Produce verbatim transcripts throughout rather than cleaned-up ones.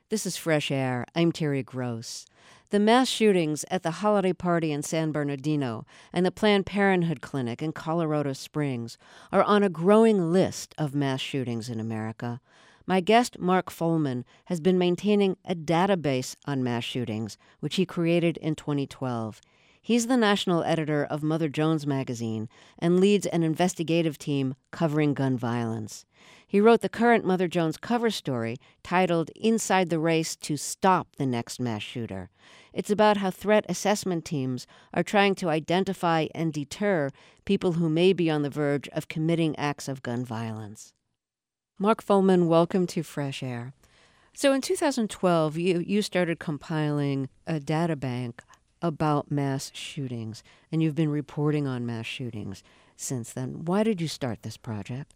This is Fresh Air. I'm Terry Gross. The mass shootings at the holiday party in San Bernardino and the Planned Parenthood clinic in Colorado Springs are on a growing list of mass shootings in America. My guest, Mark Fullman, has been maintaining a database on mass shootings, which he created in twenty twelve. He's the national editor of Mother Jones magazine and leads an investigative team covering gun violence. He wrote the current Mother Jones cover story titled Inside the Race to Stop the Next Mass Shooter. It's about how threat assessment teams are trying to identify and deter people who may be on the verge of committing acts of gun violence. Mark Fullman, welcome to Fresh Air. So in two thousand twelve, you, you started compiling a data bank about mass shootings, and you've been reporting on mass shootings since then. Why did you start this project?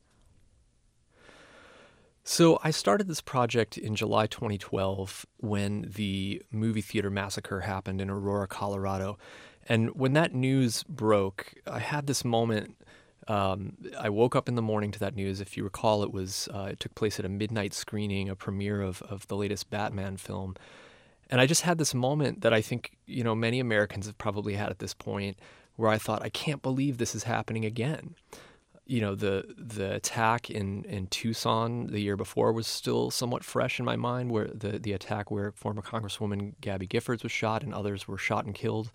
So I started this project in July twenty twelve when the movie theater massacre happened in Aurora, Colorado. And when that news broke, I had this moment. Um, I woke up in the morning to that news. If you recall, it was uh, it took place at a midnight screening, a premiere of, of the latest Batman film. And I just had this moment that I think, you know, many Americans have probably had at this point where I thought, I can't believe this is happening again. You know, the the attack in, in Tucson the year before was still somewhat fresh in my mind, where the, the attack where former Congresswoman Gabby Giffords was shot and others were shot and killed.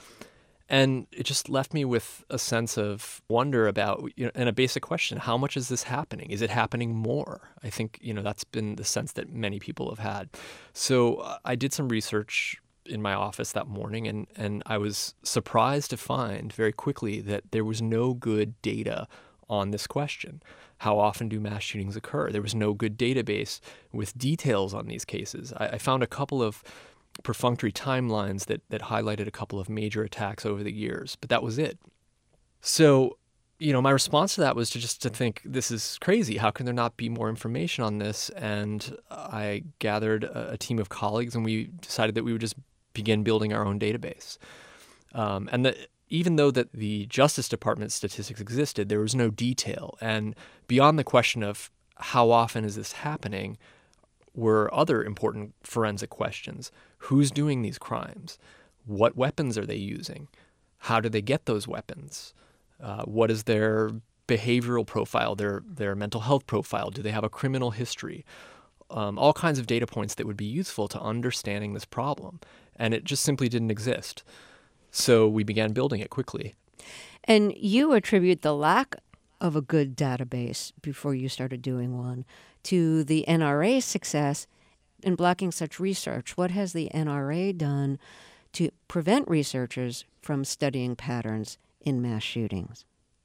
And it just left me with a sense of wonder about, you know, and a basic question, how much is this happening? Is it happening more? I think, you know, that's been the sense that many people have had. So uh, I did some research in my office that morning, and, and I was surprised to find very quickly that there was no good data on this question. How often do mass shootings occur? There was no good database with details on these cases. I, I found a couple of perfunctory timelines that, that highlighted a couple of major attacks over the years, but that was it. So, you know, my response to that was to just to think, this is crazy. How can there not be more information on this? And I gathered a, a team of colleagues, and we decided that we would just begin building our own database. Um, and the Even though that the Justice Department statistics existed, there was no detail. And beyond the question of how often is this happening were other important forensic questions. Who's doing these crimes? What weapons are they using? How do they get those weapons? Uh, what is their behavioral profile, their, their mental health profile? Do they have a criminal history? Um, all kinds of data points that would be useful to understanding this problem. And it just simply didn't exist. So we began building it quickly. And you attribute the lack of a good database before you started doing one to the N R A's success in blocking such research. What has the N R A done to prevent researchers from studying patterns in mass shootings?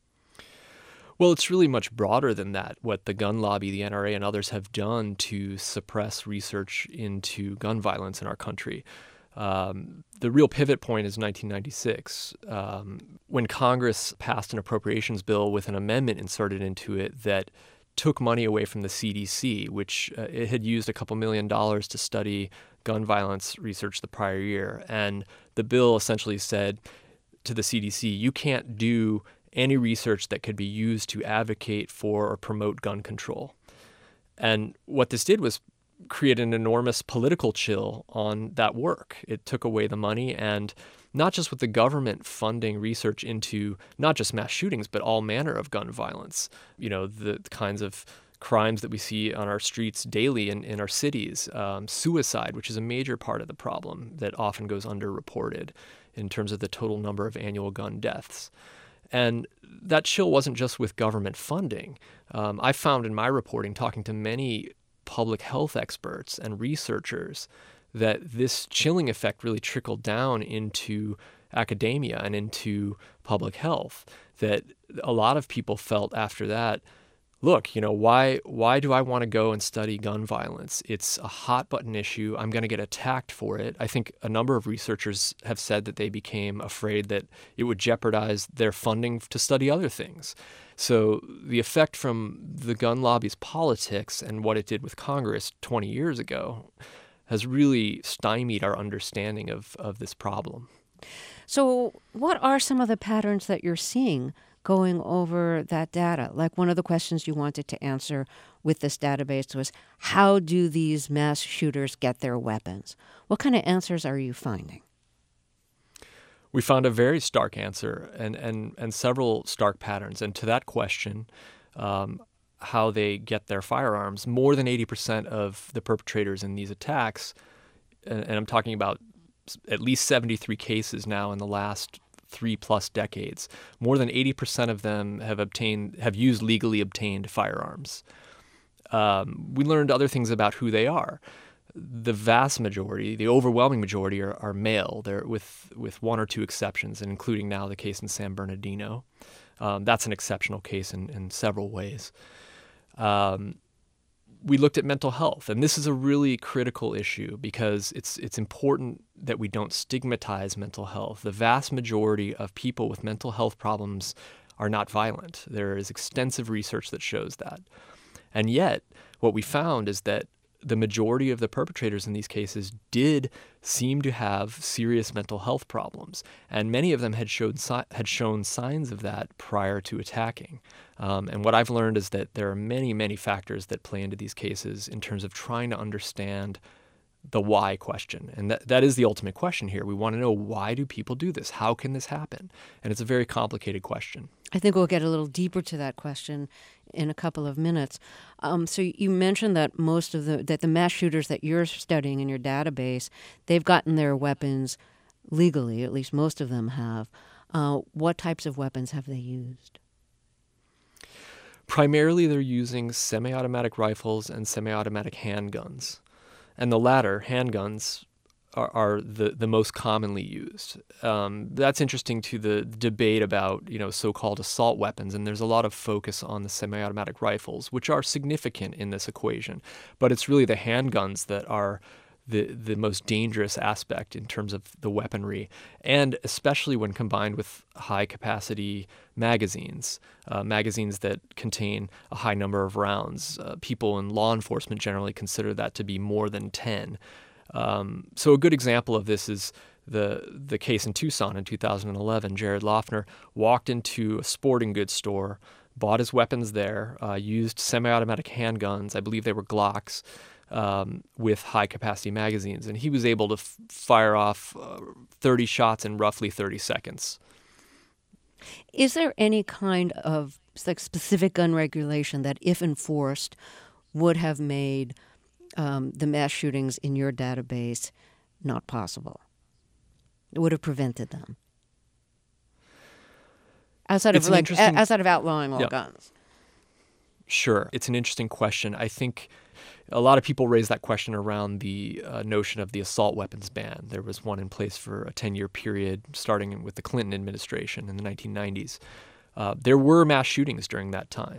Well, it's really much broader than that, what the gun lobby, the N R A, and others have done to suppress research into gun violence in our country. Um, the real pivot point is nineteen ninety-six, um, when Congress passed an appropriations bill with an amendment inserted into it that took money away from the C D C, which uh, it had used a couple million dollars to study gun violence research the prior year. And the bill essentially said to the C D C, you can't do any research that could be used to advocate for or promote gun control. And what this did was create an enormous political chill on that work. It took away the money, and not just with the government funding research into not just mass shootings, but all manner of gun violence. You know, the kinds of crimes that we see on our streets daily in, in our cities. Um, suicide, which is a major part of the problem that often goes underreported in terms of the total number of annual gun deaths. And that chill wasn't just with government funding. Um, I found in my reporting, talking to many public health experts and researchers, that this chilling effect really trickled down into academia and into public health, that a lot of people felt after that, look, you know, why why do I want to go and study gun violence? It's a hot button issue. I'm going to get attacked for it. I think a number of researchers have said that they became afraid that it would jeopardize their funding to study other things. So the effect from the gun lobby's politics and what it did with Congress twenty years ago has really stymied our understanding of, of this problem. So what are some of the patterns that you're seeing going over that data? Like one of the questions you wanted to answer with this database was, how do these mass shooters get their weapons? What kind of answers are you finding? We found a very stark answer and, and, and several stark patterns. And to that question, um, how they get their firearms, more than eighty percent of the perpetrators in these attacks, and, and I'm talking about at least seventy-three cases now in the last three plus decades, more than eighty percent of them have obtained, have used legally obtained firearms. Um, we learned other things about who they are. The vast majority, the overwhelming majority, are, are male. They're with with one or two exceptions, and including now the case in San Bernardino. Um, that's an exceptional case in, in several ways. Um, we looked at mental health, and this is a really critical issue because it's it's important that we don't stigmatize mental health. The vast majority of people with mental health problems are not violent. There is extensive research that shows that. And yet, what we found is that the majority of the perpetrators in these cases did seem to have serious mental health problems, and many of them had showed had shown signs of that prior to attacking. Um, and what I've learned is that there are many, many factors that play into these cases in terms of trying to understand the why question. And that, that is the ultimate question here. We want to know, why do people do this? How can this happen? And it's a very complicated question. I think we'll get a little deeper to that question in a couple of minutes. Um, so you mentioned that most of the that the mass shooters that you're studying in your database, they've gotten their weapons legally. At least most of them have. Uh, what types of weapons have they used? Primarily, they're using semi-automatic rifles and semi-automatic handguns. And the latter, handguns, are, are the, the most commonly used. Um, that's interesting to the debate about, you know, so-called assault weapons, and there's a lot of focus on the semi-automatic rifles, which are significant in this equation. But it's really the handguns that are the the most dangerous aspect in terms of the weaponry, and especially when combined with high-capacity magazines, uh, magazines that contain a high number of rounds. Uh, people in law enforcement generally consider that to be more than ten. Um, so a good example of this is the the case in Tucson in two thousand eleven. Jared Loughner walked into a sporting goods store, bought his weapons there, uh, used semi-automatic handguns, I believe they were Glocks, Um, with high-capacity magazines, and he was able to f- fire off uh, thirty shots in roughly thirty seconds. Is there any kind of like specific gun regulation that, if enforced, would have made um, the mass shootings in your database not possible? It would have prevented them, outside It's of an like interesting- a- outside of outlawing all Yeah. guns. Sure, it's an interesting question. I think a lot of people raise that question around the uh, notion of the assault weapons ban. There was one in place for a ten-year period, starting with the Clinton administration in the nineteen nineties. Uh, there were mass shootings during that time.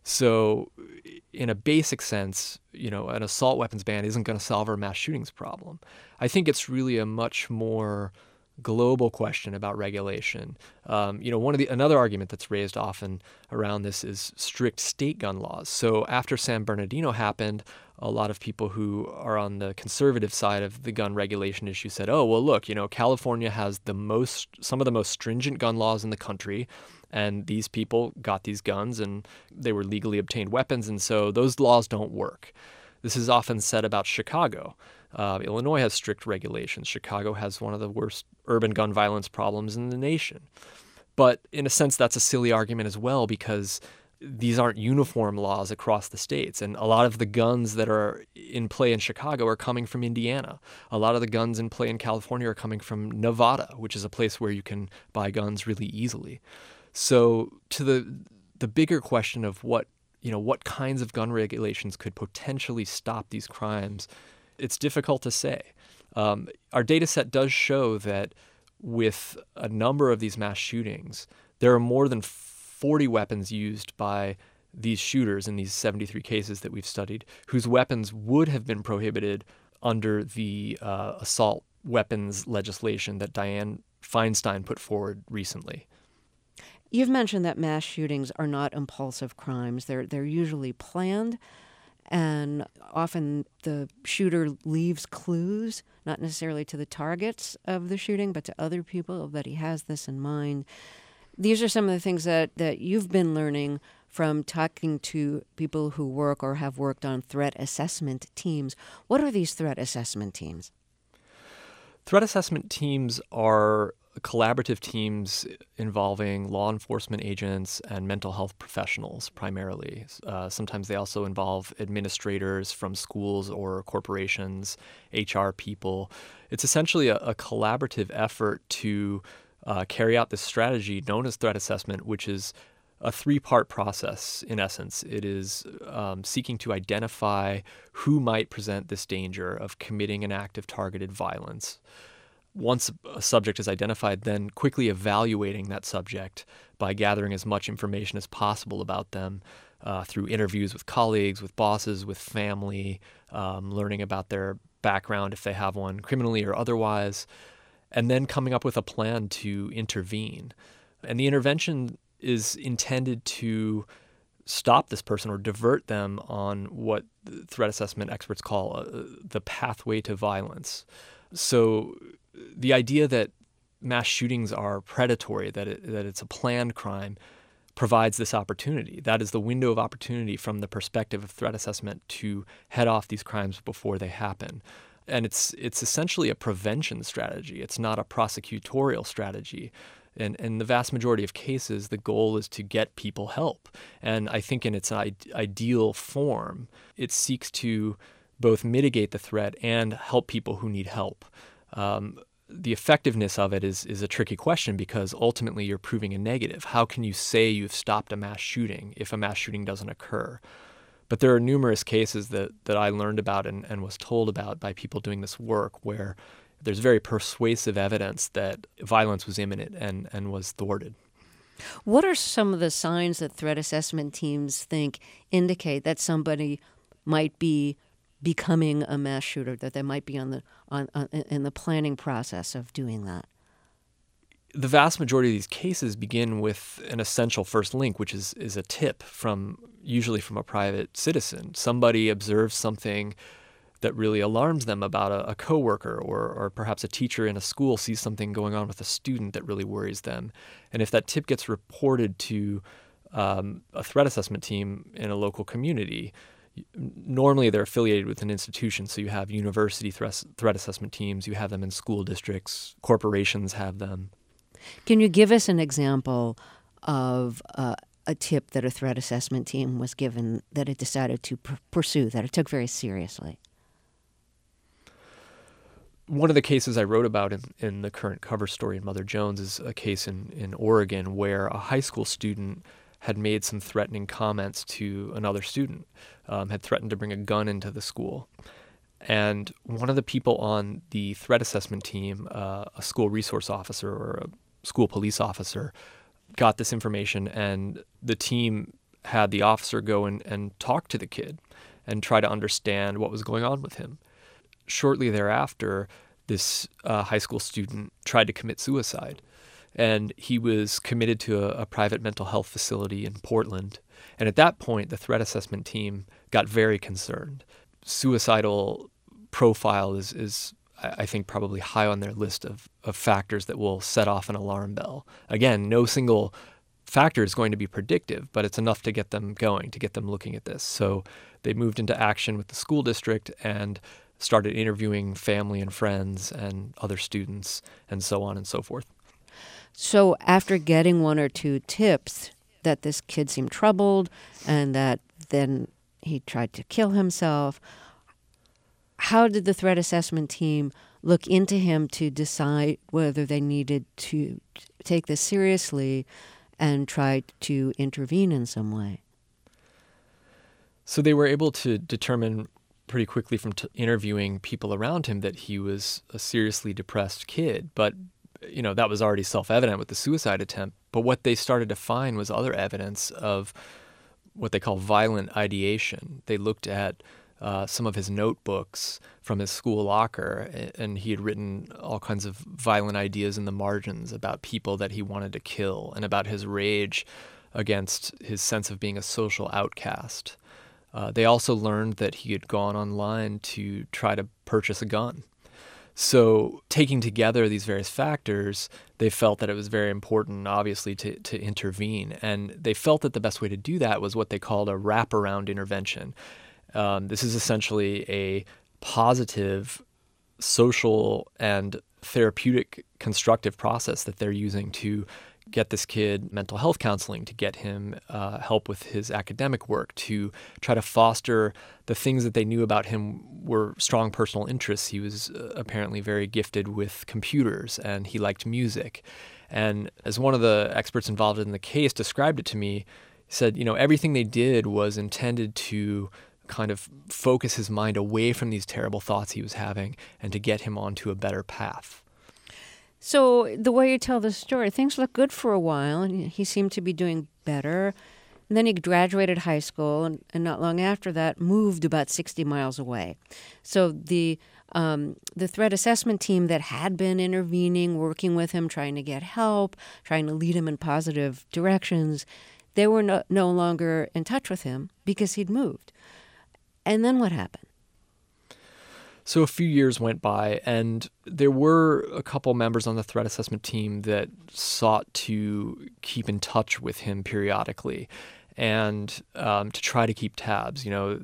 So in a basic sense, you know, an assault weapons ban isn't going to solve our mass shootings problem. I think it's really a much more global question about regulation. Um, you know, one of the another argument that's raised often around this is strict state gun laws. So after San Bernardino happened, a lot of people who are on the conservative side of the gun regulation issue said, "Oh, well, look, you know, California has the most, some of the most stringent gun laws in the country, and these people got these guns and they were legally obtained weapons, and so those laws don't work." This is often said about Chicago. Uh, Illinois has strict regulations. Chicago has one of the worst urban gun violence problems in the nation. But in a sense, that's a silly argument as well, because these aren't uniform laws across the states. And a lot of the guns that are in play in Chicago are coming from Indiana. A lot of the guns in play in California are coming from Nevada, which is a place where you can buy guns really easily. So to the the bigger question of what, you know, what kinds of gun regulations could potentially stop these crimes, it's difficult to say. Um, our data set does show that with a number of these mass shootings, there are more than forty weapons used by these shooters in these seventy-three cases that we've studied, whose weapons would have been prohibited under the uh, assault weapons legislation that Dianne Feinstein put forward recently. You've mentioned that mass shootings are not impulsive crimes. They're they're usually planned, and often the shooter leaves clues, not necessarily to the targets of the shooting, but to other people, that he has this in mind. These are some of the things that, that you've been learning from talking to people who work or have worked on threat assessment teams. What are these threat assessment teams? Threat assessment teams are collaborative teams involving law enforcement agents and mental health professionals primarily. Uh, sometimes they also involve administrators from schools or corporations, H R people. It's essentially a, a collaborative effort to uh, carry out this strategy known as threat assessment, which is a three-part process in essence. It is um, seeking to identify who might present this danger of committing an act of targeted violence. Once a subject is identified, then quickly evaluating that subject by gathering as much information as possible about them uh, through interviews with colleagues, with bosses, with family, um, learning about their background if they have one, criminally or otherwise, and then coming up with a plan to intervene. And the intervention is intended to stop this person or divert them on what threat assessment experts call uh, the pathway to violence. So the idea that mass shootings are predatory, that it, that it's a planned crime, provides this opportunity. That is the window of opportunity from the perspective of threat assessment to head off these crimes before they happen. And it's it's essentially a prevention strategy. It's not a prosecutorial strategy. And in the vast majority of cases, the goal is to get people help. And I think in its I- ideal form, it seeks to both mitigate the threat and help people who need help. Um, the effectiveness of it is is a tricky question because ultimately you're proving a negative. How can you say you've stopped a mass shooting if a mass shooting doesn't occur? But there are numerous cases that, that I learned about and, and was told about by people doing this work where there's very persuasive evidence that violence was imminent and, and was thwarted. What are some of the signs that threat assessment teams think indicate that somebody might be becoming a mass shooter, that they might be on the on, on in the planning process of doing that? The vast majority of these cases begin with an essential first link, which is is a tip from usually from a private citizen. Somebody observes something that really alarms them about a, a coworker, or or perhaps a teacher in a school sees something going on with a student that really worries them. And if that tip gets reported to um, a threat assessment team in a local community, normally they're affiliated with an institution. So you have university threat, threat assessment teams, you have them in school districts, corporations have them. Can you give us an example of uh, a tip that a threat assessment team was given that it decided to pr- pursue, that it took very seriously? One of the cases I wrote about in, in the current cover story in Mother Jones is a case in, in Oregon where a high school student had made some threatening comments to another student, um, had threatened to bring a gun into the school. And one of the people on the threat assessment team, uh, a school resource officer or a school police officer, got this information, and the team had the officer go and, and talk to the kid and try to understand what was going on with him. Shortly thereafter, this uh, high school student tried to commit suicide. And he was committed to a, a private mental health facility in Portland. And at that point, the threat assessment team got very concerned. Suicidal profile is, is I think, probably high on their list of, of factors that will set off an alarm bell. Again, no single factor is going to be predictive, but it's enough to get them going, to get them looking at this. So they moved into action with the school district and started interviewing family and friends and other students and so on and so forth. So after getting one or two tips that this kid seemed troubled and that then he tried to kill himself, how did the threat assessment team look into him to decide whether they needed to take this seriously and try to intervene in some way? So they were able to determine pretty quickly from t- interviewing people around him that he was a seriously depressed kid, but you know, that was already self-evident with the suicide attempt. But what they started to find was other evidence of what they call violent ideation. They looked at uh, some of his notebooks from his school locker, and he had written all kinds of violent ideas in the margins about people that he wanted to kill and about his rage against his sense of being a social outcast. Uh, they also learned that he had gone online to try to purchase a gun. So taking together these various factors, they felt that it was very important, obviously, to, to intervene. And they felt that the best way to do that was what they called a wraparound intervention. Um, this is essentially a positive social and therapeutic constructive process that they're using to get this kid mental health counseling, to get him uh, help with his academic work, to try to foster the things that they knew about him were strong personal interests. He was uh, apparently very gifted with computers, and he liked music. And as one of the experts involved in the case described it to me, he said, you know, everything they did was intended to kind of focus his mind away from these terrible thoughts he was having and to get him onto a better path. So the way you tell the story, things looked good for a while, and he seemed to be doing better. And then he graduated high school, and, and not long after that, moved about sixty miles away. So the um, the threat assessment team that had been intervening, working with him, trying to get help, trying to lead him in positive directions, they were no, no longer in touch with him because he'd moved. And then what happened? So a few years went by, and there were a couple members on the threat assessment team that sought to keep in touch with him periodically and um, to try to keep tabs. You know,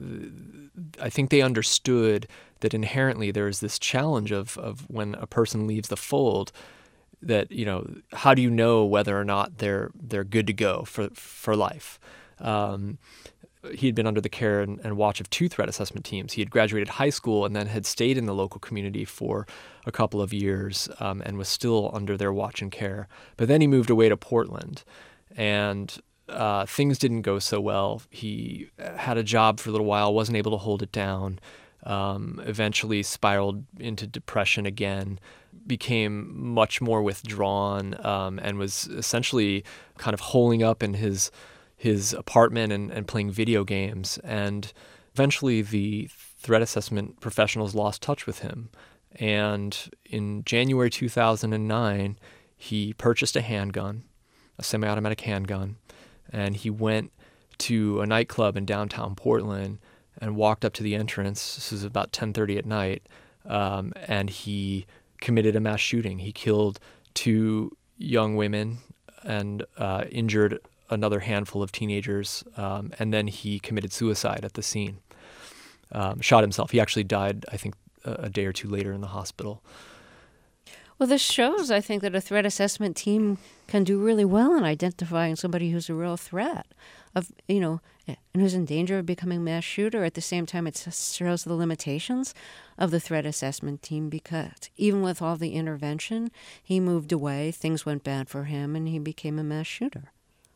I think they understood that inherently there is this challenge of, of when a person leaves the fold, that, you know, how do you know whether or not they're they're good to go for, for life? Um, He had been under the care and, and watch of two threat assessment teams. He had graduated high school and then had stayed in the local community for a couple of years um, and was still under their watch and care. But then he moved away to Portland, and uh, things didn't go so well. He had a job for a little while, wasn't able to hold it down, um, eventually spiraled into depression again, became much more withdrawn, um, and was essentially kind of holing up in his his apartment and, and playing video games. And eventually the threat assessment professionals lost touch with him. And in January two thousand nine, he purchased a handgun, a semi-automatic handgun, and he went to a nightclub in downtown Portland and walked up to the entrance. This was about ten thirty at night, um, and he committed a mass shooting. He killed two young women and uh, injured another handful of teenagers, um, and then he committed suicide at the scene, um, shot himself. He actually died, I think, a, a day or two later in the hospital. Well, this shows, I think, that a threat assessment team can do really well in identifying somebody who's a real threat, of you know, and who's in danger of becoming a mass shooter. At the same time, it shows the limitations of the threat assessment team, because even with all the intervention, he moved away, things went bad for him, and he became a mass shooter.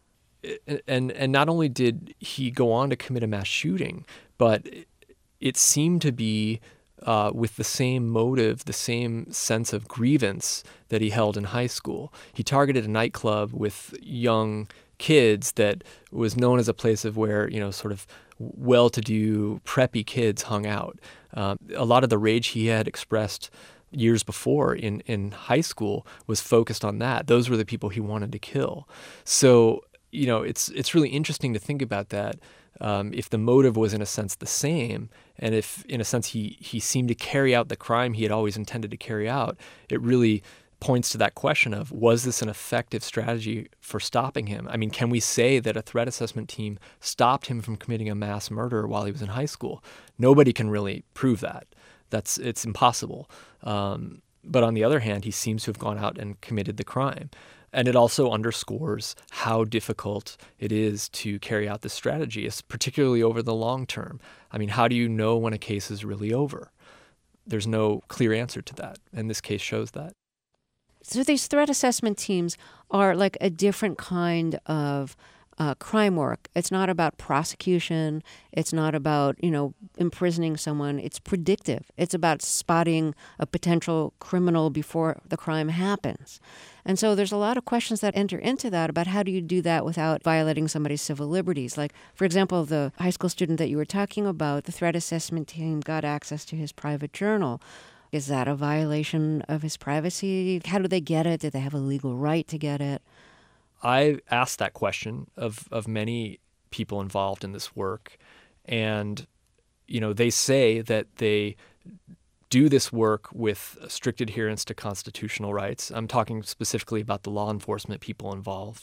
And and not only did he go on to commit a mass shooting, but it seemed to be uh, with the same motive, the same sense of grievance that he held in high school. He targeted a nightclub with young kids that was known as a place of where, you know, sort of well-to-do, preppy kids hung out. Um, a lot of the rage he had expressed years before in, in high school was focused on that. Those were the people he wanted to kill. So, you know, it's it's really interesting to think about that. Um, if the motive was in a sense the same, and if in a sense he he seemed to carry out the crime he had always intended to carry out, it really points to that question of, was this an effective strategy for stopping him? I mean, can we say that a threat assessment team stopped him from committing a mass murder while he was in high school? Nobody can really prove that. That's it's impossible. Um, but on the other hand, he seems to have gone out and committed the crime. And it also underscores how difficult it is to carry out this strategy, particularly over the long term. I mean, how do you know when a case is really over? There's no clear answer to that, and this case shows that. So these threat assessment teams are like a different kind of uh, crime work. It's not about prosecution. It's not about, you know, imprisoning someone. It's predictive. It's about spotting a potential criminal before the crime happens. And so there's a lot of questions that enter into that about how do you do that without violating somebody's civil liberties. Like, for example, the high school student that you were talking about, the threat assessment team got access to his private journal. Is that a violation of his privacy? How do they get it? Did they have a legal right to get it? I asked that question of, of many people involved in this work. And, you know, they say that they do this work with strict adherence to constitutional rights. I'm talking specifically about the law enforcement people involved.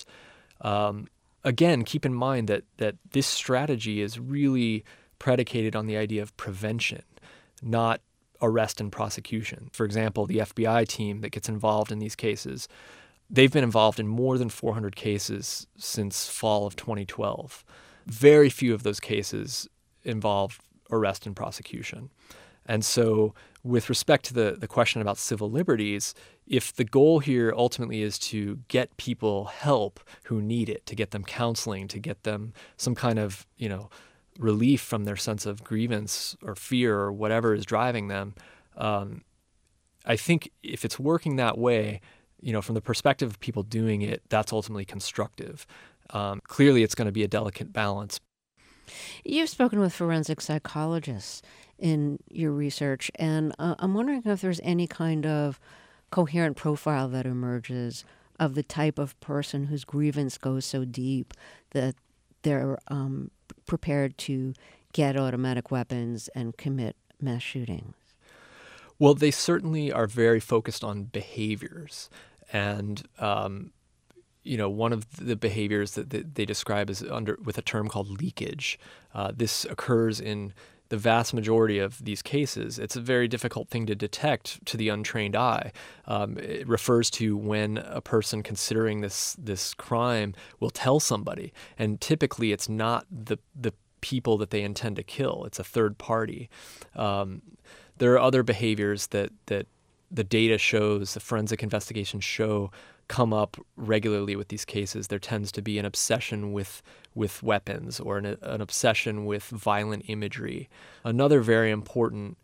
Um, again, keep in mind that that this strategy is really predicated on the idea of prevention, not arrest and prosecution. For example, the F B I team that gets involved in these cases, they've been involved in more than four hundred cases since fall of twenty twelve. Very few of those cases involve arrest and prosecution. And so with respect to the, the question about civil liberties, if the goal here ultimately is to get people help who need it, to get them counseling, to get them some kind of, you know, relief from their sense of grievance or fear or whatever is driving them, um, I think if it's working that way, you know, from the perspective of people doing it, that's ultimately constructive. Um, clearly, it's going to be a delicate balance. You've spoken with forensic psychologists in your research, and uh, I'm wondering if there's any kind of coherent profile that emerges of the type of person whose grievance goes so deep that they're um, prepared to get automatic weapons and commit mass shootings. Well, they certainly are very focused on behaviors. And, um, you know, one of the behaviors that, that they describe is under with a term called leakage. Uh, this occurs in the vast majority of these cases. It's a very difficult thing to detect to the untrained eye. Um, it refers to when a person considering this this crime will tell somebody, and typically it's not the the people that they intend to kill. It's a third party. Um, there are other behaviors that that the data shows, the forensic investigations show, come up regularly with these cases. There tends to be an obsession with with weapons or an, an obsession with violent imagery. Another very important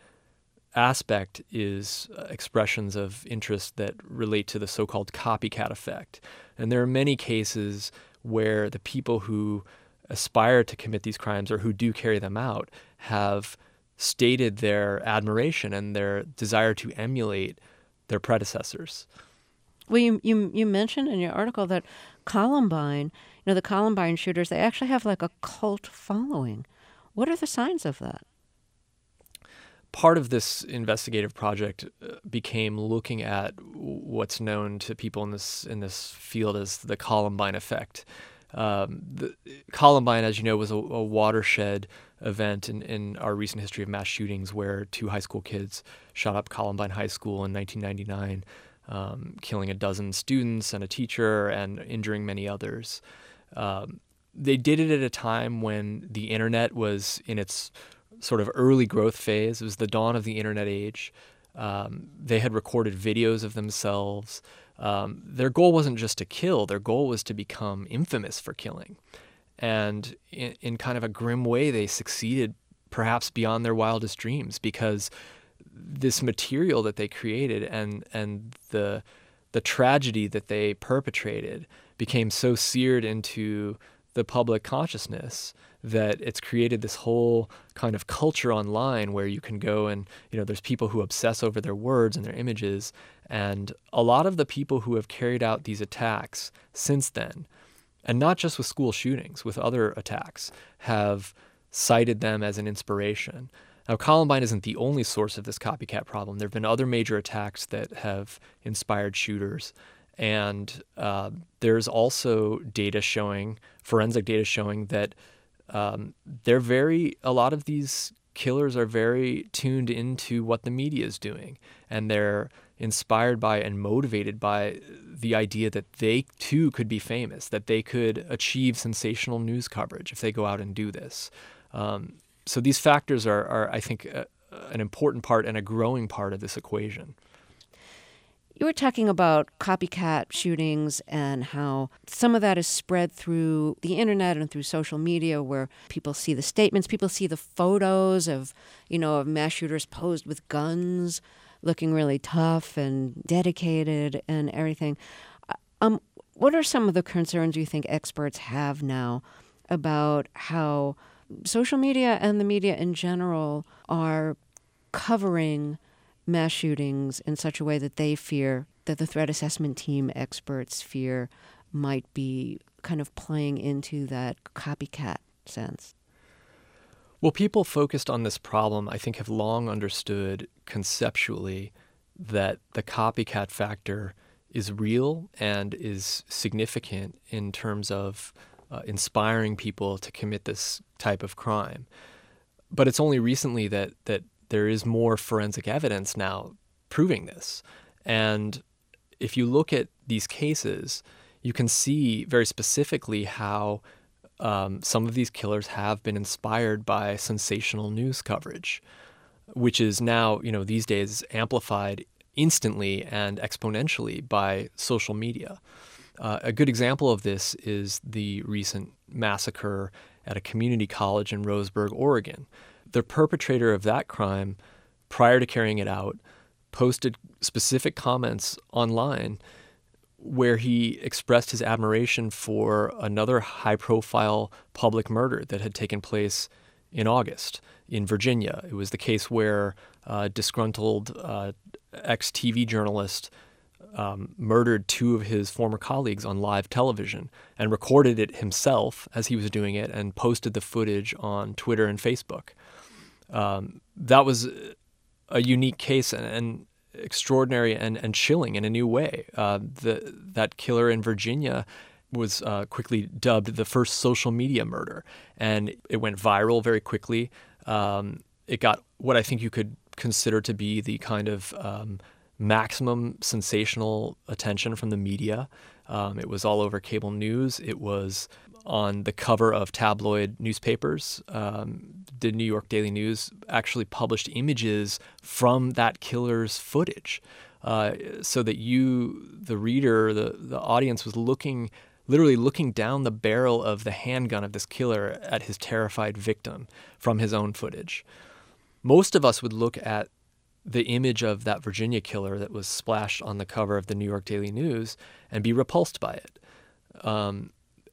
aspect is uh, expressions of interest that relate to the so-called copycat effect. And there are many cases where the people who aspire to commit these crimes or who do carry them out have stated their admiration and their desire to emulate their predecessors. Well, you, you you mentioned in your article that Columbine, you know, the Columbine shooters, they actually have like a cult following. What are the signs of that? Part of this investigative project became looking at what's known to people in this in this field as the Columbine effect. Um, the, Columbine, as you know, was a, a watershed event in, in our recent history of mass shootings where two high school kids shot up Columbine High School in nineteen ninety-nine, um, killing a dozen students and a teacher and injuring many others. Um, they did it at a time when the internet was in its sort of early growth phase. It was the dawn of the internet age. Um, they had recorded videos of themselves. Um, their goal wasn't just to kill. Their goal was to become infamous for killing. And in, in kind of a grim way, they succeeded perhaps beyond their wildest dreams because this material that they created and and the the tragedy that they perpetrated became so seared into the public consciousness that it's created this whole kind of culture online where you can go and, you know, there's people who obsess over their words and their images. And a lot of the people who have carried out these attacks since then, and not just with school shootings, with other attacks, have cited them as an inspiration. Now, Columbine isn't the only source of this copycat problem. There have been other major attacks that have inspired shooters. And uh, there's also data showing, forensic data showing that um, they're very, a lot of these killers are very tuned into what the media is doing. And they're inspired by and motivated by the idea that they too could be famous, that they could achieve sensational news coverage if they go out and do this. Um, so these factors are, are I think, uh, an important part and a growing part of this equation. You were talking about copycat shootings and how some of that is spread through the internet and through social media where people see the statements, people see the photos of, you know, of mass shooters posed with guns, looking really tough and dedicated and everything. Um, what are some of the concerns you think experts have now about how social media and the media in general are covering mass shootings in such a way that they fear, that the threat assessment team experts fear might be kind of playing into that copycat sense? Well, people focused on this problem, I think, have long understood conceptually that the copycat factor is real and is significant in terms of uh, inspiring people to commit this type of crime. But it's only recently that that there is more forensic evidence now proving this. And if you look at these cases, you can see very specifically how um, some of these killers have been inspired by sensational news coverage, which is now, you know, these days amplified instantly and exponentially by social media. Uh, a good example of this is the recent massacre at a community college in Roseburg, Oregon. The perpetrator of that crime, prior to carrying it out, posted specific comments online where he expressed his admiration for another high-profile public murder that had taken place in August in Virginia. It was the case where a disgruntled uh, ex-T V journalist um, murdered two of his former colleagues on live television and recorded it himself as he was doing it and posted the footage on Twitter and Facebook. Um, that was a unique case and, and extraordinary and, and chilling in a new way. Uh, the, that killer in Virginia was uh, quickly dubbed the first social media murder, and it went viral very quickly. Um, it got what I think you could consider to be the kind of um, maximum sensational attention from the media. Um, it was all over cable news. It was on the cover of tabloid newspapers. Um, the New York Daily News actually published images from that killer's footage, uh, so that you, the reader, the, the audience was looking, literally looking down the barrel of the handgun of this killer at his terrified victim from his own footage. Most of us would look at the image of that Virginia killer that was splashed on the cover of the New York Daily News and be repulsed by it. Um,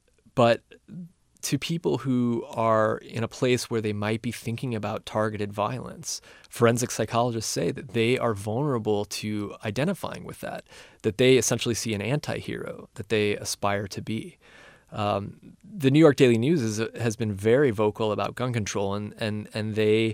but to people who are in a place where they might be thinking about targeted violence, forensic psychologists say that they are vulnerable to identifying with that, that they essentially see an anti-hero that they aspire to be. Um, the New York Daily News is, has been very vocal about gun control, and, and, and they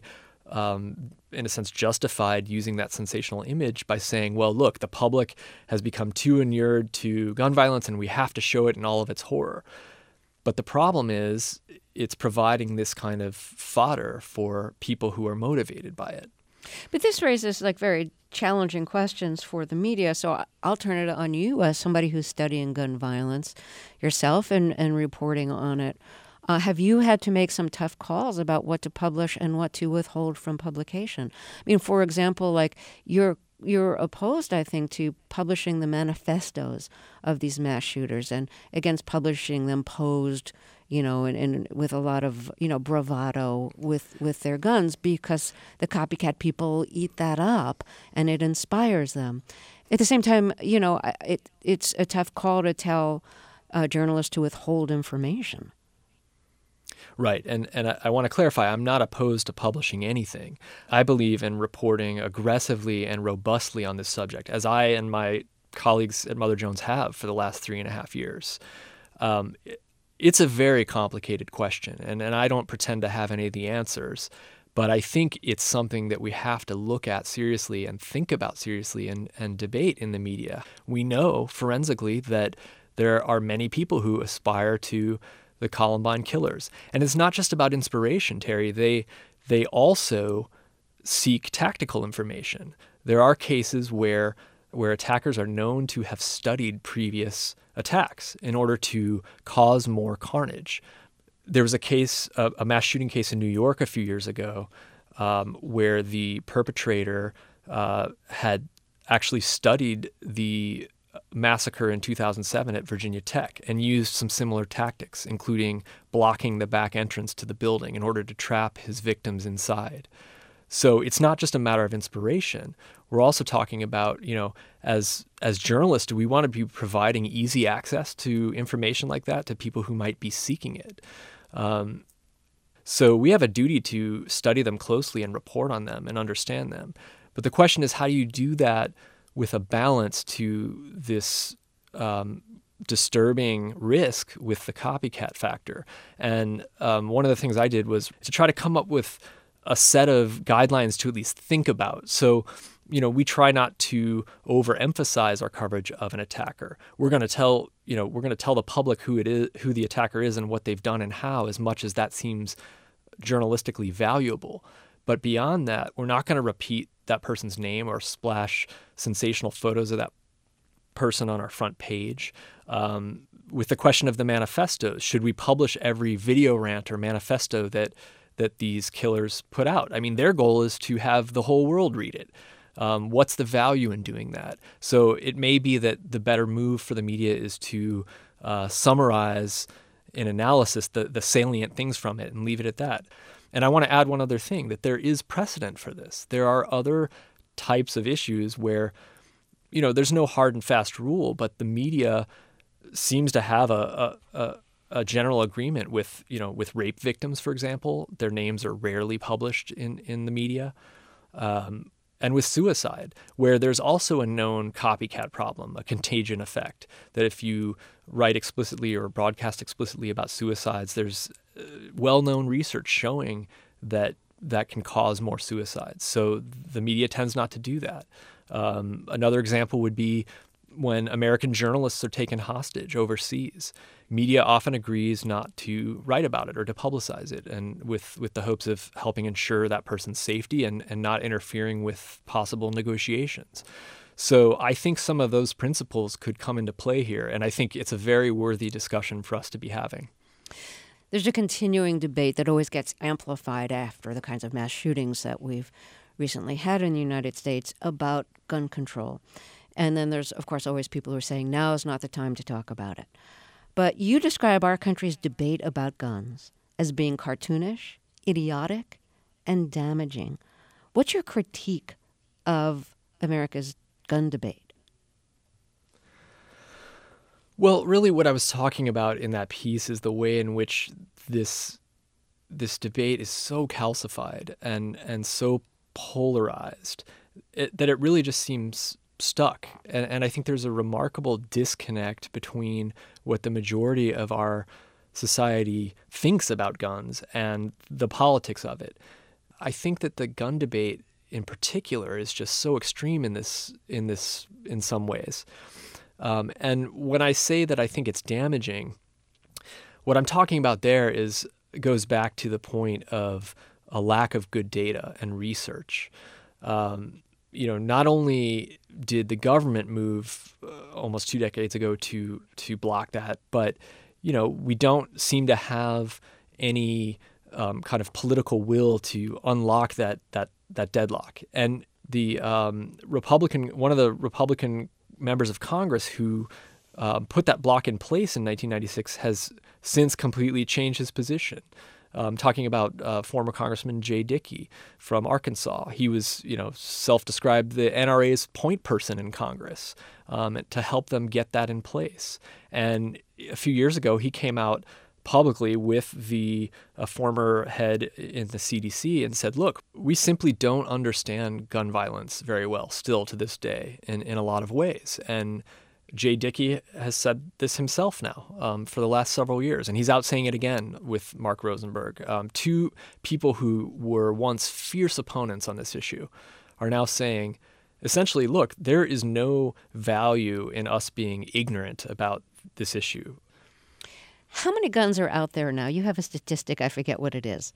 Um, in a sense, justified using that sensational image by saying, well, look, the public has become too inured to gun violence and we have to show it in all of its horror. But the problem is it's providing this kind of fodder for people who are motivated by it. But this raises like very challenging questions for the media. So I'll turn it on you as somebody who's studying gun violence yourself and, and reporting on it. Uh, have you had to make some tough calls about what to publish and what to withhold from publication? I mean, for example, like you're you're opposed, I think, to publishing the manifestos of these mass shooters and against publishing them posed, you know, and, and with a lot of, you know, bravado with, with their guns, because the copycat people eat that up and it inspires them. At the same time, you know, it it's a tough call to tell uh, journalists to withhold information. Right. And and I, I want to clarify, I'm not opposed to publishing anything. I believe in reporting aggressively and robustly on this subject, as I and my colleagues at Mother Jones have for the last three and a half years. Um, it, it's a very complicated question, and, and I don't pretend to have any of the answers. But I think it's something that we have to look at seriously and think about seriously and, and debate in the media. We know forensically that there are many people who aspire to the Columbine killers. And it's not just about inspiration, Terry. They they also seek tactical information. There are cases where where attackers are known to have studied previous attacks in order to cause more carnage. There was a case, a, a mass shooting case in New York a few years ago, um, where the perpetrator uh, had actually studied the massacre in two thousand seven at Virginia Tech and used some similar tactics, including blocking the back entrance to the building in order to trap his victims inside. So it's not just a matter of inspiration. We're also talking about, you know, as as journalists, do we want to be providing easy access to information like that to people who might be seeking it? Um, so we have a duty to study them closely and report on them and understand them. But the question is, how do you do that with a balance to this um, disturbing risk with the copycat factor. And um, one of the things I did was to try to come up with a set of guidelines to at least think about. So, you know, we try not to overemphasize our coverage of an attacker. We're going to tell, you know, we're going to tell the public who it is, who the attacker is, and what they've done and how, as much as that seems journalistically valuable. But beyond that, we're not going to repeat that person's name or splash sensational photos of that person on our front page. Um, with the question of the manifestos, should we publish every video rant or manifesto that that these killers put out? I mean, their goal is to have the whole world read it. Um, what's the value in doing that? So it may be that the better move for the media is to uh, summarize in analysis the, the salient things from it and leave it at that. And I want to add one other thing, that there is precedent for this. There are other types of issues where, you know, there's no hard and fast rule, but the media seems to have a, a, a a general agreement with, you know, with rape victims, for example. Their names are rarely published in, in the media. Um, and with suicide, where there's also a known copycat problem, a contagion effect, that if you write explicitly or broadcast explicitly about suicides, there's uh, well-known research showing that that can cause more suicides. So the media tends not to do that. Um, another example would be when American journalists are taken hostage overseas. Media often agrees not to write about it or to publicize it, and with, with the hopes of helping ensure that person's safety and, and not interfering with possible negotiations. So I think some of those principles could come into play here, and I think it's a very worthy discussion for us to be having. There's a continuing debate that always gets amplified after the kinds of mass shootings that we've recently had in the United States about gun control. And then there's, of course, always people who are saying now is not the time to talk about it. But you describe our country's debate about guns as being cartoonish, idiotic, and damaging. What's your critique of America's gun debate? Well, really what I was talking about in that piece is the way in which this this debate is so calcified and, and so polarized it, that it really just seems stuck. And, and I think there's a remarkable disconnect between what the majority of our society thinks about guns and the politics of it. I think that the gun debate in particular is just so extreme in this, in this, in some ways. Um, and when I say that I think it's damaging, what I'm talking about there is goes back to the point of a lack of good data and research. Um, you know, not only did the government move uh, almost two decades ago to to block that, but, you know, we don't seem to have any um, kind of political will to unlock that that that deadlock. And the um, Republican, one of the Republican members of Congress who uh, put that block in place in nineteen ninety-six has since completely changed his position. Um, talking about uh, former Congressman Jay Dickey from Arkansas. He was, you know, self-described the N R A's point person in Congress um, to help them get that in place. And a few years ago, he came out publicly with the uh, former head in the C D C and said, look, we simply don't understand gun violence very well still to this day in, in a lot of ways. And Jay Dickey has said this himself now um, for the last several years, and he's out saying it again with Mark Rosenberg. Um, two people who were once fierce opponents on this issue are now saying, essentially, look, there is no value in us being ignorant about this issue. How many guns are out there now? You have a statistic, I forget what it is.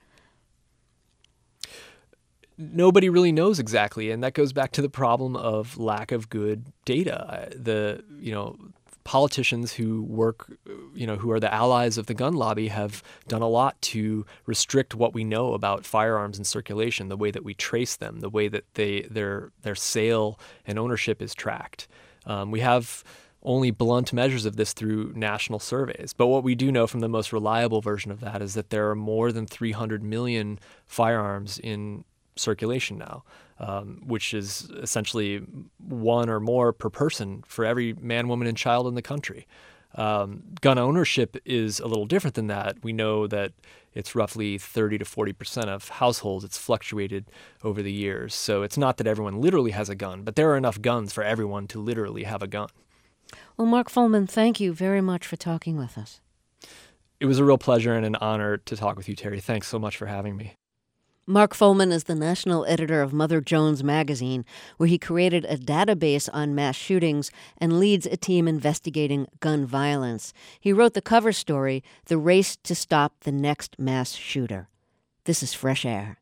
Nobody really knows exactly, and that goes back to the problem of lack of good data. The, you know, politicians who work, you know, who are the allies of the gun lobby have done a lot to restrict what we know about firearms in circulation, the way that we trace them, the way that they their their sale and ownership is tracked. Um, we have only blunt measures of this through national surveys. But what we do know from the most reliable version of that is that there are more than three hundred million firearms in circulation now, um, which is essentially one or more per person for every man, woman, and child in the country. Um, gun ownership is a little different than that. We know that it's roughly thirty to forty percent of households. It's fluctuated over the years. So it's not that everyone literally has a gun, but there are enough guns for everyone to literally have a gun. Well, Mark Fullman, thank you very much for talking with us. It was a real pleasure and an honor to talk with you, Terry. Thanks so much for having me. Mark Fullman is the national editor of Mother Jones magazine, where he created a database on mass shootings and leads a team investigating gun violence. He wrote the cover story, The Race to Stop the Next Mass Shooter. This is Fresh Air.